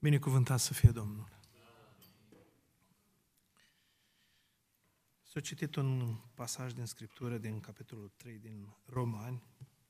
Binecuvântat să fie Domnul. S-a citit un pasaj din Scriptură, din capitolul 3 din Romani,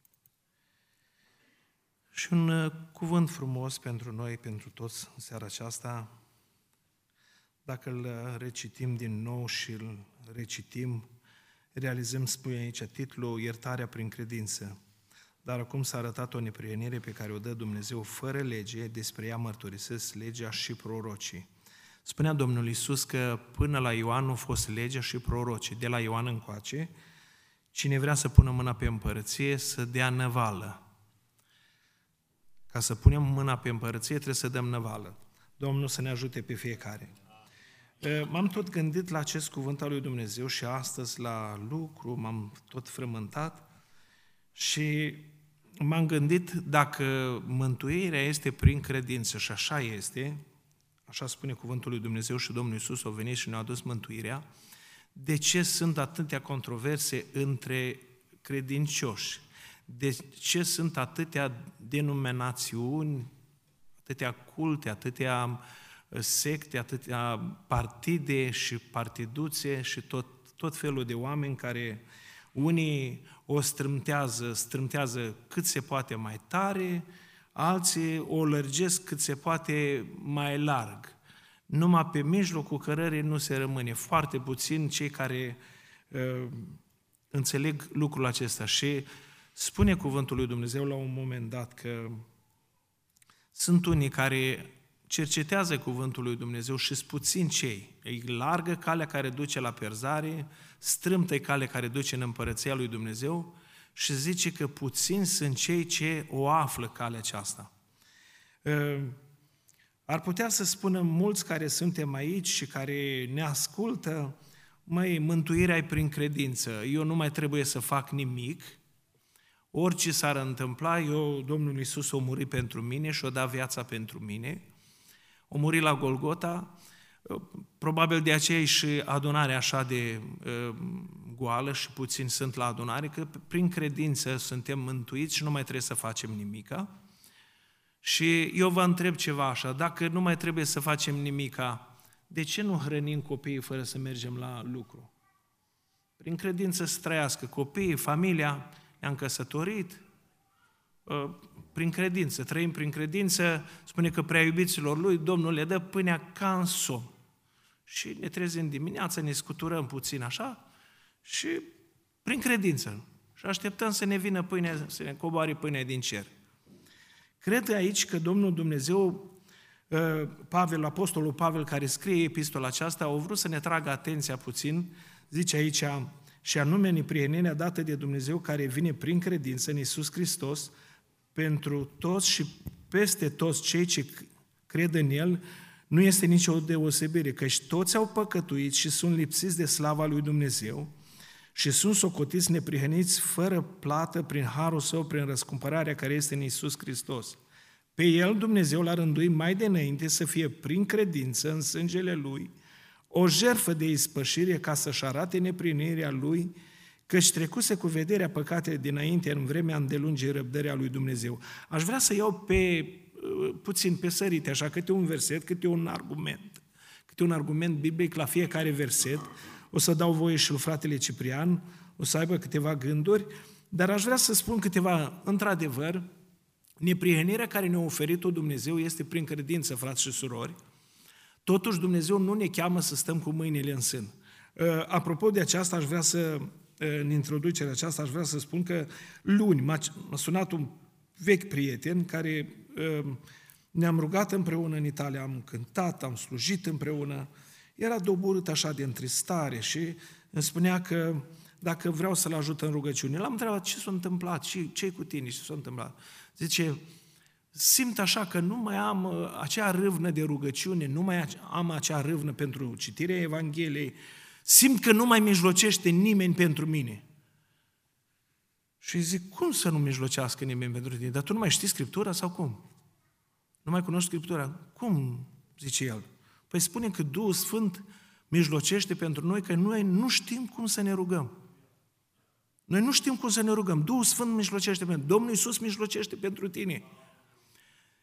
și un cuvânt frumos pentru noi, pentru toți în seara aceasta, dacă îl recitim din nou și îl recitim, realizăm, spune aici titlul, Iertarea prin credință. Dar acum s-a arătat o neprihănire pe care o dă Dumnezeu fără lege, despre ea mărturisesc legea și prorocii. Spunea Domnul Iisus că până la Ioan nu a fost legea și prorocii. De la Ioan încoace, cine vrea să pună mâna pe împărăție, să dea năvală. Ca să punem mâna pe împărăție, trebuie să dăm năvală. Domnul să ne ajute pe fiecare. M-am tot gândit la acest cuvânt al lui Dumnezeu și astăzi la lucru, m-am tot frământat și m-am gândit dacă mântuirea este prin credință și așa este, așa spune cuvântul lui Dumnezeu și Domnul Iisus a venit și ne-a adus mântuirea, de ce sunt atâtea controverse între credincioși? De ce sunt atâtea denominațiuni, atâtea culte, atâtea secte, atâtea partide și partiduțe și tot felul de oameni care unii o strâmtează cât se poate mai tare, alții o lărgesc cât se poate mai larg. Numai pe mijlocul cărării nu se rămâne. Foarte puțin cei care înțeleg lucrul acesta. Și spune cuvântul lui Dumnezeu la un moment dat că sunt unii care cercetează cuvântul lui Dumnezeu și sunt puțini cei. E largă calea care duce la pierzare, strâmtă-i calea care duce în împărăția lui Dumnezeu și zice că puțini sunt cei ce o află calea aceasta. Ar putea să spună mulți care suntem aici și care ne ascultă, măi, mântuirea e prin credință, eu nu mai trebuie să fac nimic, orice s-ar întâmpla, Domnul Iisus a murit pentru mine și a dat viața pentru mine, a murit la Golgota, probabil de aceea e și adunarea așa de goală și puțini sunt la adunare, că prin credință suntem mântuiți și nu mai trebuie să facem nimica. Și eu vă întreb ceva așa, dacă nu mai trebuie să facem nimica, de ce nu hrănim copiii fără să mergem la lucru? Prin credință să trăiască copiii, familia, ne-am căsătorit, prin credință, trăim prin credință, spune că prea iubiților lui, Domnul le dă pâinea ca în somn. Și ne trezim dimineața, ne scuturăm puțin așa și prin credință. Și așteptăm să ne vină pâinea, să ne coboare pâinea din cer. Cred aici că Domnul Dumnezeu, Pavel, apostolul Pavel, care scrie epistola aceasta, a vrut să ne tragă atenția puțin, zice aici, și anume neprihănirea dată de Dumnezeu care vine prin credință în Iisus Hristos pentru toți și peste toți cei ce cred în El, nu este nicio deosebire, căci toți au păcătuit și sunt lipsiți de slava lui Dumnezeu și sunt socotiți neprihăniți fără plată prin harul Său, prin răscumpărarea care este în Iisus Hristos. Pe El Dumnezeu l-a rânduit mai de înainte să fie prin credință în sângele Lui o jertfă de ispășire ca să-și arate neprihănirea Lui, căci trecuse cu vederea păcatele dinainte în vremea îndelungii răbdării a lui Dumnezeu. Aș vrea să iau puțin pe sărite, așa, câte un verset, câte un argument biblic la fiecare verset. O să dau voie și lui fratele Ciprian, o să aibă câteva gânduri, dar aș vrea să spun câteva, într-adevăr, neprihănirea care ne-a oferit-o Dumnezeu este prin credință, frați și surori. Totuși Dumnezeu nu ne cheamă să stăm cu mâinile în sân. Apropo de aceasta, aș vrea să, în introducerea aceasta, aș vrea să spun că luni m-a sunat un vechi prieten care ne-am rugat împreună în Italia, am cântat, am slujit împreună, era doborât așa de întristare și îmi spunea că dacă vreau să-l ajut în rugăciune. L-am întrebat ce s-a întâmplat, ce-i cu tine, ce s-a întâmplat. Zice, simt așa că nu mai am acea râvnă de rugăciune, nu mai am acea râvnă pentru citirea Evangheliei, simt că nu mai mijlocește nimeni pentru mine. Și zic, cum să nu mijlocească nimeni pentru tine? Dar tu nu mai știi Scriptura sau cum? Nu mai cunoști Scriptura? Cum? Zice el. Păi spune că Duhul Sfânt mijlocește pentru noi, că noi nu știm cum să ne rugăm. Noi nu știm cum să ne rugăm. Duhul Sfânt mijlocește pentru noi. Domnul Iisus mijlocește pentru tine.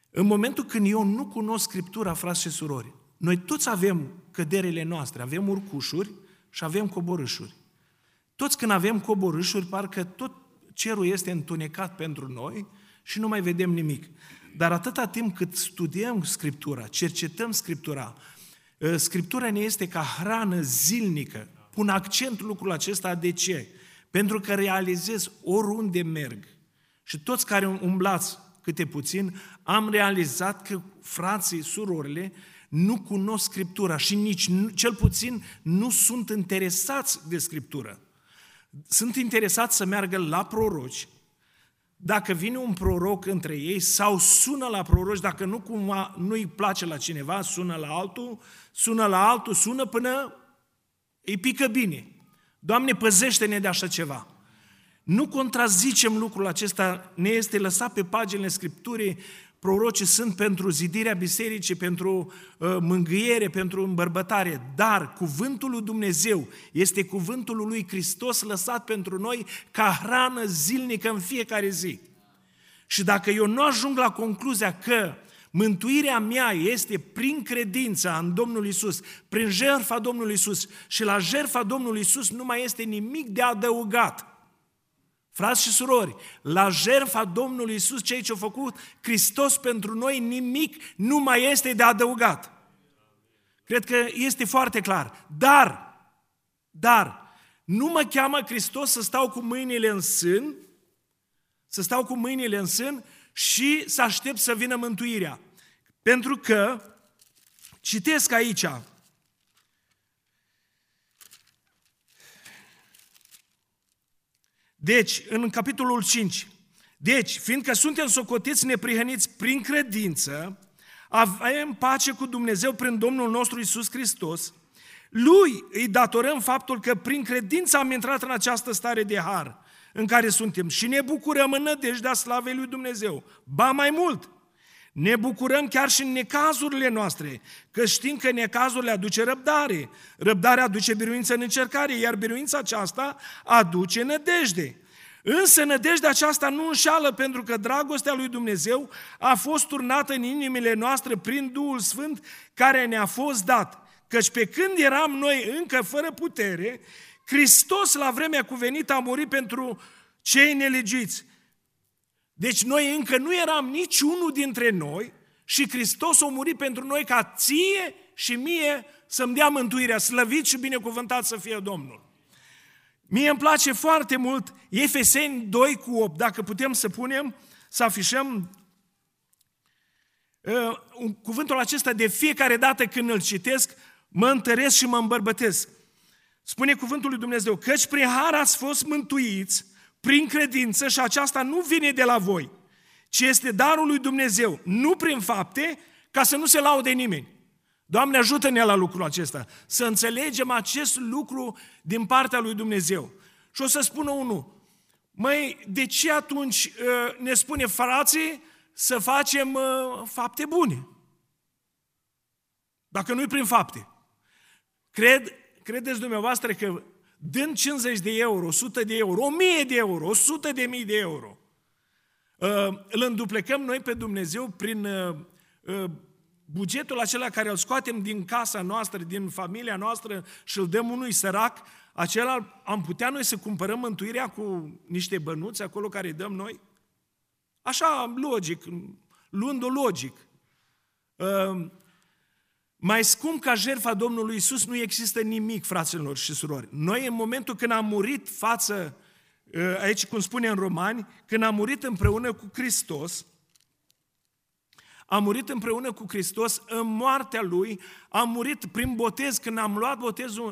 În momentul când eu nu cunosc Scriptura, frați și surori, noi toți avem căderile noastre, avem urcușuri și avem coborâșuri. Toți când avem coborâșuri, parcă tot cerul este întunecat pentru noi și nu mai vedem nimic. Dar atâta timp cât studiem Scriptura, cercetăm Scriptura, Scriptura ne este ca hrană zilnică. Pun accent lucrul acesta, de ce? Pentru că realizez oriunde merg. Și toți care umblați câte puțin, am realizat că frații, surorile, nu cunosc Scriptura și nici, cel puțin, nu sunt interesați de Scriptură. Sunt interesați să meargă la proroci, dacă vine un proroc între ei, sau sună la proroci, dacă nu cumva nu-i place la cineva, sună la altul, sună până îi pică bine. Doamne, păzește-ne de așa ceva. Nu contrazicem lucrul acesta, ne este lăsat pe paginile Scripturii. Prorocii sunt pentru zidirea bisericii, pentru mângâiere, pentru îmbărbătare, dar cuvântul lui Dumnezeu este cuvântul lui Hristos lăsat pentru noi ca hrană zilnică în fiecare zi. Și dacă eu nu ajung la concluzia că mântuirea mea este prin credința în Domnul Iisus, prin jertfa Domnului Iisus, și la jertfa Domnului Iisus nu mai este nimic de adăugat. Frați și surori, la jertfa Domnului Iisus, ceea ce a făcut Hristos pentru noi, nimic nu mai este de adăugat. Cred că este foarte clar. Dar, nu mă cheamă Hristos să stau cu mâinile în sân, și să aștept să vină mântuirea. Pentru că, citesc aici, deci, în capitolul 5, deci, fiindcă suntem socotiți neprihăniți prin credință, avem pace cu Dumnezeu prin Domnul nostru Iisus Hristos, Lui îi datorăm faptul că prin credință am intrat în această stare de har în care suntem și ne bucurăm în nădejdea slavei lui Dumnezeu. Ba mai mult, ne bucurăm chiar și în necazurile noastre, că știm că necazurile aduce răbdare, răbdarea aduce biruință în încercare, iar biruința aceasta aduce nădejde. Însă nădejdea aceasta nu înșală, pentru că dragostea lui Dumnezeu a fost turnată în inimile noastre prin Duhul Sfânt care ne-a fost dat. Căci pe când eram noi încă fără putere, Hristos la vremea cuvenită a murit pentru cei nelegiuiți. Deci noi încă nu eram niciunul dintre noi și Hristos a murit pentru noi ca ție și mie să-mi dea mântuirea. Slăvit și binecuvântat să fie Domnul. Mie îmi place foarte mult Efeseni 2:8, dacă putem să afișăm cuvântul acesta de fiecare dată când îl citesc, mă întăresc și mă îmbărbătesc. Spune cuvântul lui Dumnezeu, căci prin har ați fost mântuiți prin credință și aceasta nu vine de la voi, ci este darul lui Dumnezeu, nu prin fapte, ca să nu se laude nimeni. Doamne, ajută-ne la lucrul acesta, să înțelegem acest lucru din partea lui Dumnezeu. Și o să spună unul, măi, de ce atunci ne spune frații să facem fapte bune? Dacă nu-i prin fapte. Credeți dumneavoastră că dând 50 de euro, 100 de euro, 1000 de euro, 100 de mii de euro, îl înduplecăm noi pe Dumnezeu prin bugetul acela care îl scoatem din casa noastră, din familia noastră și îl dăm unui sărac, acela am putea noi să cumpărăm mântuirea cu niște bănuți acolo care îi dăm noi? Așa, logic, luând-o logic. Mai scump ca jertfa Domnului Iisus nu există nimic, fraților și surori. Noi, în momentul când am murit aici cum spune în Romani, când am murit împreună cu Hristos, am murit împreună cu Hristos în moartea Lui, am murit prin botez, când am luat botezul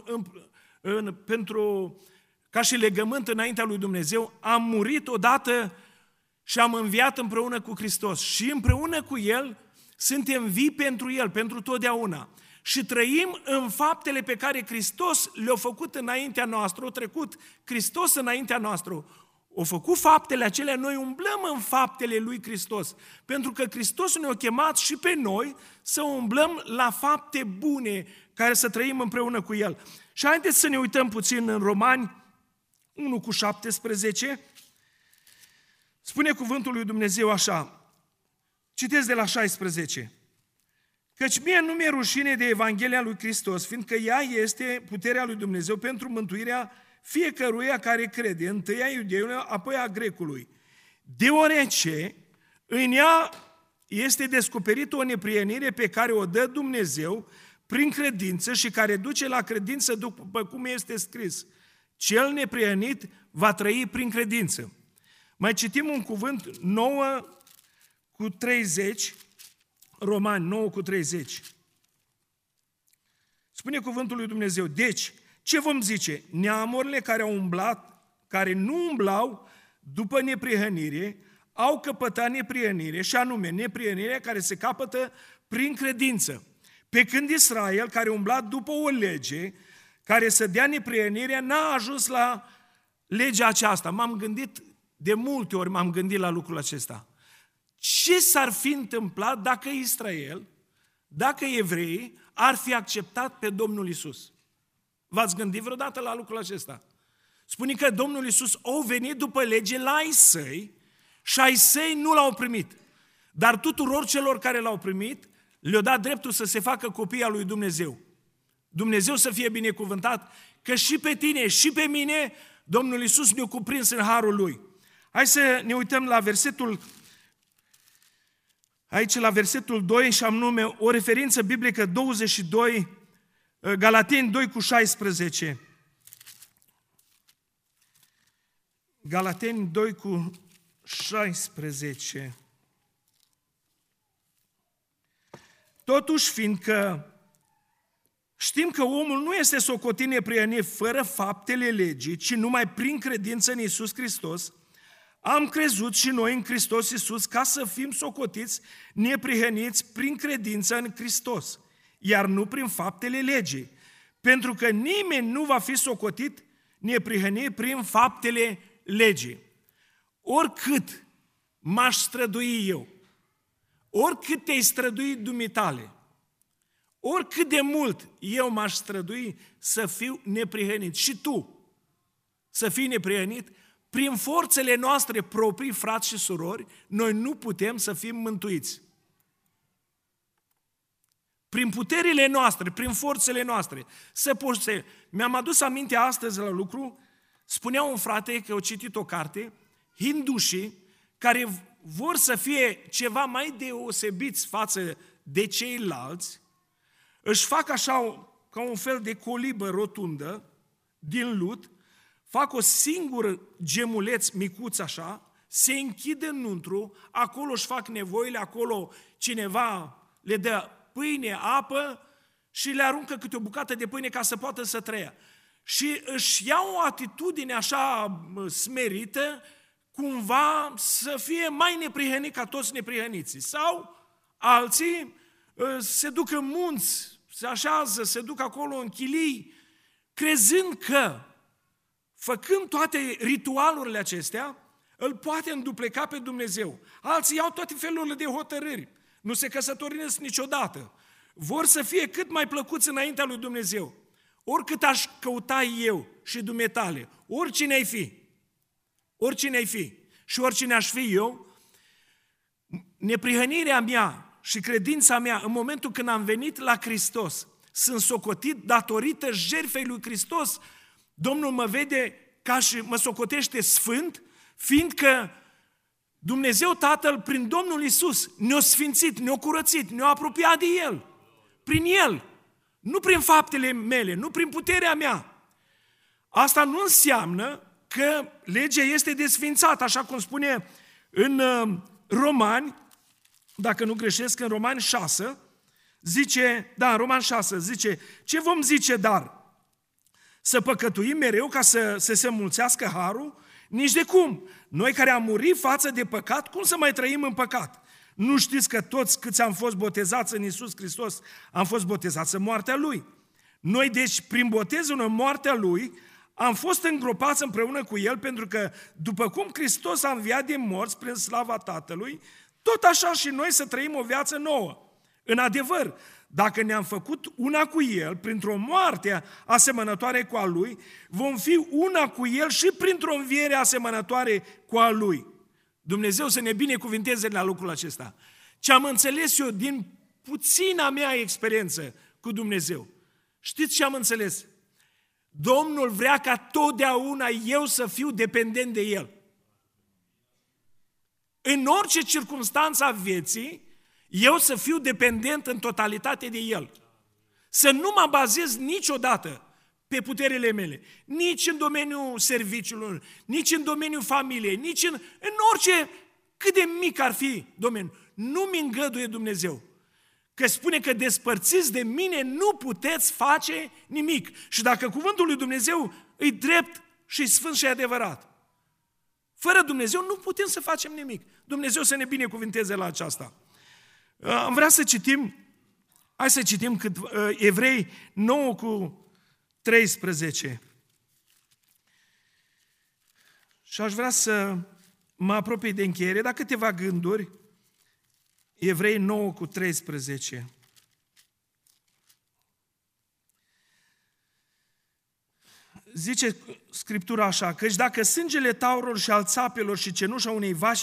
ca și legământ înaintea lui Dumnezeu, am murit odată și am înviat împreună cu Hristos. Și împreună cu El suntem vii pentru El, pentru totdeauna. Și trăim în faptele pe care Hristos le-a făcut înaintea noastră, a trecut Hristos înaintea noastră, a făcut faptele acelea, noi umblăm în faptele lui Hristos. Pentru că Hristos ne-a chemat și pe noi să umblăm la fapte bune, care să trăim împreună cu El. Și haideți să ne uităm puțin în Romani 1:17. Spune cuvântul lui Dumnezeu așa, Citesc de la 16. Căci mie nu mi-e rușine de Evanghelia lui Hristos, fiindcă ea este puterea lui Dumnezeu pentru mântuirea fiecăruia care crede, întâi a iudeului, apoi a grecului. Deoarece în ea este descoperită o neprienire pe care o dă Dumnezeu prin credință și care duce la credință după cum este scris. Cel neprienit va trăi prin credință. Mai citim un cuvânt 9:30, Romani 9:30. Spune cuvântul lui Dumnezeu: deci, ce vom zice? Neamurile care nu umblau după neprihănire, au căpătat neprihănire, și anume neprihănirea care se capătă prin credință. Pe când Israel, care umbla după o lege care să dea neprihănirea, n-a ajuns la legea aceasta. De multe ori m-am gândit la lucrul acesta. Ce s-ar fi întâmplat dacă Israel, dacă evreii ar fi acceptat pe Domnul Iisus? V-ați gândit vreodată la lucrul acesta? Spune că Domnul Iisus a venit după lege la ai săi și ai săi nu l-au primit. Dar tuturor celor care l-au primit, le-a dat dreptul să se facă copii al lui Dumnezeu. Dumnezeu să fie binecuvântat, că și pe tine și pe mine Domnul Iisus ne-a cuprins în harul Lui. Hai să ne uităm la versetul, aici la versetul 2, și anume o referință biblică 22, Galateni 2:16. Galateni 2:16. Totuși, fiindcă știm că omul nu este socotit neprihănit fără faptele legii, ci numai prin credință în Iisus Hristos, am crezut și noi în Hristos Iisus ca să fim socotiți neprihăniți prin credință în Hristos, iar nu prin faptele legii. Pentru că nimeni nu va fi socotit neprihănit prin faptele legii. Oricât m-aș strădui eu, oricât te-ai străduit dumitale, oricât de mult eu m-aș strădui să fiu neprihănit și tu să fii neprihănit, prin forțele noastre proprii, frați și surori, noi nu putem să fim mântuiți. Prin puterile noastre, prin forțele noastre. Mi-am adus aminte astăzi la lucru, spunea un frate că a citit o carte, hindușii care vor să fie ceva mai deosebiți față de ceilalți, își fac așa ca un fel de colibă rotundă din lut, fac o singură gemuleț micuț așa, se închid înăuntru, acolo își fac nevoile, acolo cineva le dă pâine, apă și le aruncă câte o bucată de pâine ca să poată să trăia. Și își iau o atitudine așa smerită, cumva să fie mai neprihănit ca toți neprihăniții. Sau alții se duc în munți, se așează, se duc acolo în chilii, crezând că, făcând toate ritualurile acestea, îl poate îndupleca pe Dumnezeu. Alții iau toate felurile de hotărâri, nu se căsătorinesc niciodată, vor să fie cât mai plăcuți înaintea lui Dumnezeu. Oricât aș căuta eu și dumneitale, oricine ai fi și oricine aș fi eu, neprihănirea mea și credința mea în momentul când am venit la Hristos, sunt socotit datorită jertfei lui Hristos. Domnul mă vede ca și mă socotește sfânt, fiindcă Dumnezeu Tatăl, prin Domnul Iisus, ne-a sfințit, ne-a curățit, ne-a apropiat de El. Prin El, nu prin faptele mele, nu prin puterea mea. Asta nu înseamnă că legea este desfințată, așa cum spune în Romani, dacă nu greșesc, în Romani 6, zice, în Romani 6, zice, ce vom zice dar? Să păcătuim mereu ca să se mulțească harul? Nici de cum. Noi care am murit față de păcat, cum să mai trăim în păcat? Nu știți că toți câți am fost botezați în Iisus Hristos, am fost botezați în moartea Lui. Noi, deci, prin botezul în moartea Lui, am fost îngropați împreună cu El, pentru că, după cum Hristos a înviat din morți prin slava Tatălui, tot așa și noi să trăim o viață nouă. În adevăr, dacă ne-am făcut una cu El, printr-o moarte asemănătoare cu a Lui, vom fi una cu El și printr-o înviere asemănătoare cu a Lui. Dumnezeu să ne binecuvinteze la lucrul acesta. ce am înțeles eu din puțina mea experiență cu Dumnezeu. Știți ce am înțeles? Domnul vrea ca totdeauna eu să fiu dependent de El. În orice circunstanță a vieții, eu să fiu dependent în totalitate de El. Să nu mă bazez niciodată pe puterile mele, nici în domeniul serviciilor, nici în domeniul familiei, nici în orice, cât de mic ar fi domeniul. Nu mi îngăduie Dumnezeu. Că spune că despărțiți de mine nu puteți face nimic. Și dacă cuvântul lui Dumnezeu e drept și sfânt și adevărat, fără Dumnezeu nu putem să facem nimic. Dumnezeu să ne binecuvinteze la aceasta. Am vrea să citim, hai să citim Evrei 9:13. Și aș vrea să mă apropii de încheiere, dar câteva gânduri. Evrei 9:13. Zice Scriptura așa, căci dacă sângele taurilor și al țapelor și cenușa unei vaci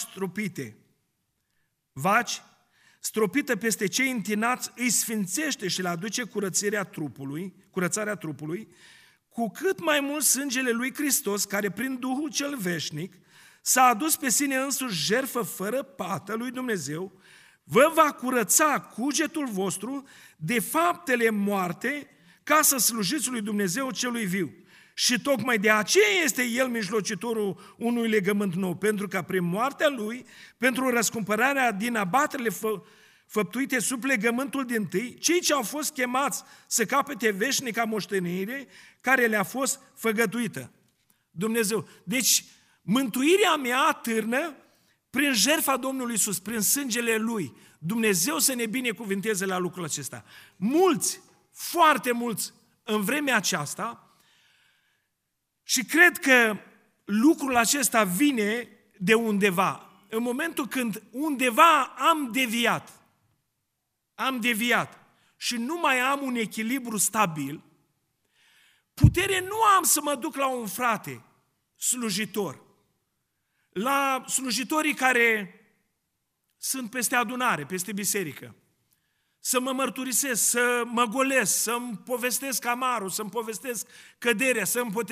stropită peste cei întinați, îi sfințește și le aduce curățarea trupului, cu cât mai mult sângele lui Hristos, care prin Duhul cel veșnic s-a adus pe sine însuși jertfă fără pată lui Dumnezeu, vă va curăța cugetul vostru de faptele moarte, ca să slujiți lui Dumnezeu celui viu. Și tocmai de aceea este El mijlocitorul unui legământ nou, pentru că prin moartea Lui, pentru răscumpărarea din abaterile făptuite sub legământul dintâi, cei ce au fost chemați să capete veșnica moștenire care le-a fost făgăduită. Dumnezeu. Deci, mântuirea mea atârnă prin jertfa Domnului Iisus, prin sângele Lui. Dumnezeu să ne binecuvinteze la lucrul acesta. Mulți, foarte mulți, în vremea aceasta, și cred că lucrul acesta vine de undeva. În momentul când undeva am deviat și nu mai am un echilibru stabil, putere nu am să mă duc la un frate slujitor, la slujitorii care sunt peste adunare, peste biserică, să mă mărturisesc, să mă golesc, să-mi povestesc amarul, să-mi povestesc căderea,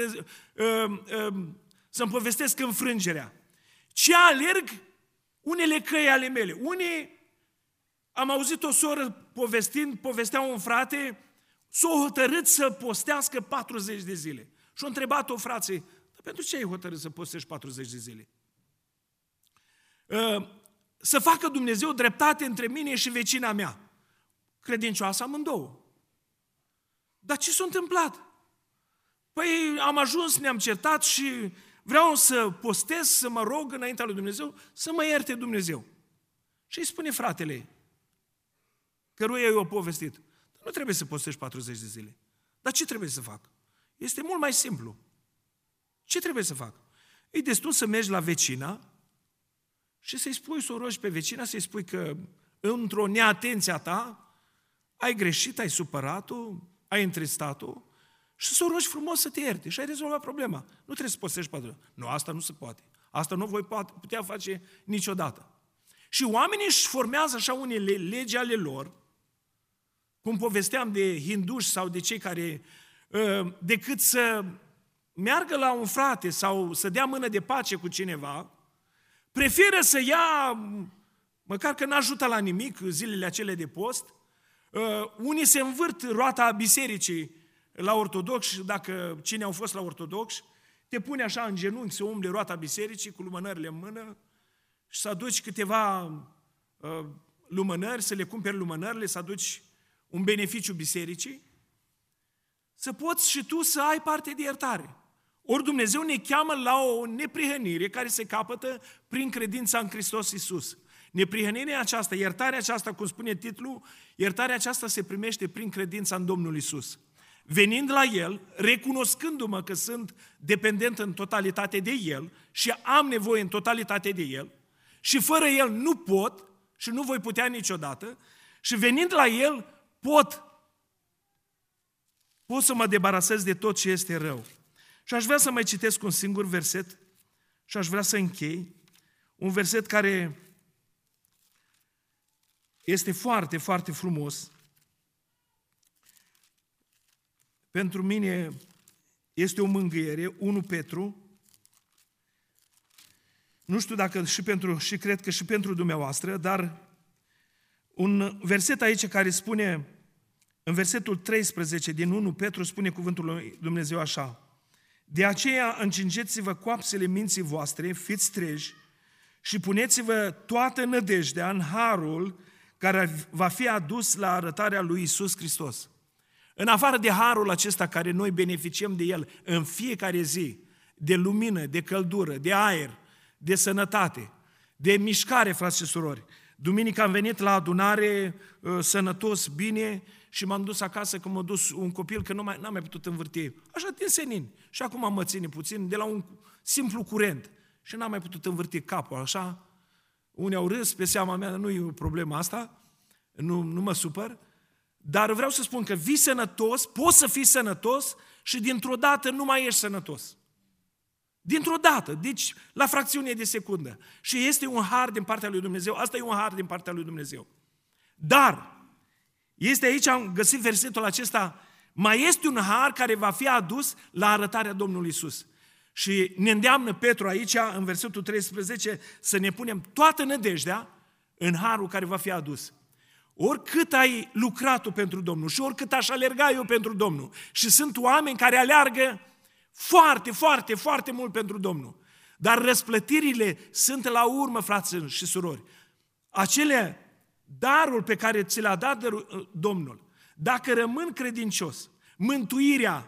să-mi povestesc înfrângerea. Ce alerg unele căi ale mele. Am auzit o soră povestea un frate, s-a hotărât să postească 40 de zile. Și a întrebat-o frații, dar pentru ce ai hotărât să postești 40 de zile? Să facă Dumnezeu dreptate între mine și vecina mea. Credincioasă amândouă. Dar ce s-a întâmplat? Păi am ajuns, ne-am certat și vreau să postez, să mă rog înaintea lui Dumnezeu, să mă ierte Dumnezeu. Și îi spune fratele, căruia i-a povestit, nu trebuie să postești 40 de zile. Dar ce trebuie să fac? Este mult mai simplu. Ce trebuie să fac? E destul să mergi la vecina și să-i spui, să o rogi pe vecina, să-i spui că într-o neatenție a ta ai greșit, ai supărat-o, ai întristat-o și să o rogi frumos să te ierte și ai rezolvat problema. Nu trebuie să postești 40. Nu, asta nu se poate. Asta nu voi putea face niciodată. Și oamenii își formează așa unele legi ale lor, cum povesteam de hinduși sau de cei care, decât să meargă la un frate sau să dea mână de pace cu cineva, preferă să ia, măcar că n-ajută la nimic zilele acele de post, unii se învârt roata bisericii la ortodoxi, dacă cine au fost la ortodoxi, te pune așa în genunchi să umble roata bisericii cu lumânările în mână și să aduci câteva lumânări, să le cumperi lumânările, să aduci un beneficiu bisericii, să poți și tu să ai parte de iertare. Ori Dumnezeu ne cheamă la o neprihănire care se capătă prin credința în Hristos Iisus. Neprihănirea aceasta, iertarea aceasta, cum spune titlul, iertarea aceasta se primește prin credința în Domnul Iisus. Venind la El, recunoscându-mă că sunt dependent în totalitate de El și am nevoie în totalitate de El și fără El nu pot și nu voi putea niciodată și venind la El pot să mă debarasez de tot ce este rău. Și aș vrea să mai citesc un singur verset și aș vrea să închei. Un verset care este foarte, foarte frumos. Pentru mine este o mângâiere, 1 Petru. Nu știu dacă și cred că și pentru dumneavoastră, dar un verset aici care spune, în versetul 13 din 1 Petru, spune cuvântul lui Dumnezeu așa: de aceea încingeți-vă coapsele minții voastre, fiți treji și puneți-vă toată nădejdea în harul care va fi adus la arătarea lui Iisus Hristos. În afară de harul acesta care noi beneficiem de el în fiecare zi, de lumină, de căldură, de aer, de sănătate, de mișcare, frați și surori. Duminică am venit la adunare sănătos, bine, și m-am dus acasă că m-a dus un copil că n-am mai putut învârti. Așa din senin. Și acum mă ține puțin de la un simplu curent. Și n-am mai putut învârti capul, așa. Unii au râs, pe seama mea, nu e o problemă asta, nu mă supăr. Dar vreau să spun că vii sănătos, poți să fii sănătos și dintr-o dată nu mai ești sănătos. Dintr-o dată, deci la fracțiune de secundă. Și este un har din partea lui Dumnezeu, asta e un har din partea lui Dumnezeu. Dar, este aici, am găsit versetul acesta, mai este un har care va fi adus la arătarea Domnului Iisus. Și ne îndeamnă Petru aici, în versetul 13, să ne punem toată nădejdea în harul care va fi adus. Oricât ai lucrat tu pentru Domnul și oricât aș alerga eu pentru Domnul, și sunt oameni care aleargă foarte, foarte, foarte mult pentru Domnul, dar răsplătirile sunt la urmă, frați și surori. Acele darul pe care ți l-a dat Domnul, dacă rămân credincios, mântuirea,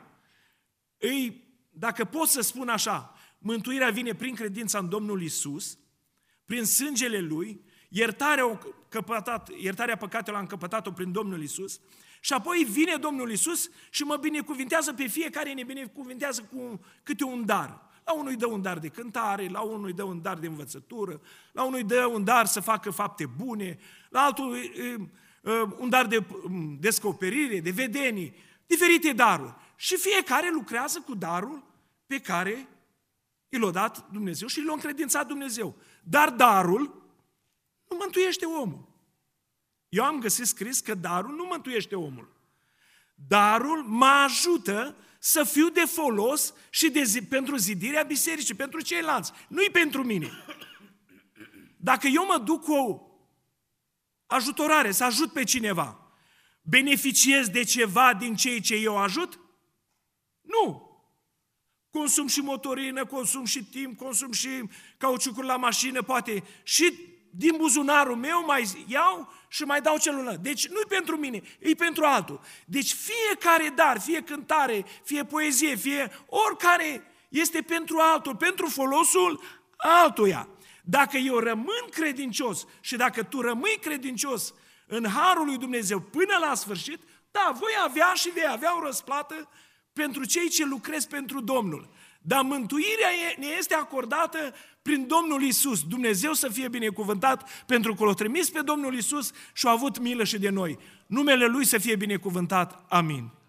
dacă pot să spun așa, mântuirea vine prin credința în Domnul Iisus, prin sângele Lui, iertarea păcatelor am căpătat-o prin Domnul Iisus, și apoi vine Domnul Iisus și mă binecuvintează pe fiecare, ne binecuvintează cu câte un dar. La unul îi dă un dar de cântare, la unul îi dă un dar de învățătură, la unul îi dă un dar să facă fapte bune, la altul un dar de descoperire, de vedenii, diferite daruri. Și fiecare lucrează cu darul pe care i l-a dat Dumnezeu și l-a încredințat Dumnezeu. Dar darul nu mântuiește omul. Eu am găsit scris că darul nu mântuiește omul. Darul mă ajută să fiu de folos și pentru zidirea bisericii, pentru ceilalți. Nu-i pentru mine. Dacă eu mă duc cu o ajutorare, să ajut pe cineva, beneficiez de ceva din ceea ce eu ajut? Nu. Consum și motorină, consum și timp, consum și cauciucuri la mașină, poate și din buzunarul meu mai iau și mai dau celălalt. Deci nu-i pentru mine, e pentru altul. Deci fiecare dar, fie cântare, fie poezie, fie oricare este pentru altul, pentru folosul altuia. Dacă eu rămân credincios și dacă tu rămâi credincios în harul lui Dumnezeu până la sfârșit, da, voi avea și vei avea o răsplată pentru cei ce lucrez pentru Domnul. Dar mântuirea ne este acordată prin Domnul Iisus. Dumnezeu să fie binecuvântat pentru că l-a trimis pe Domnul Iisus și a avut milă și de noi. Numele Lui să fie binecuvântat. Amin.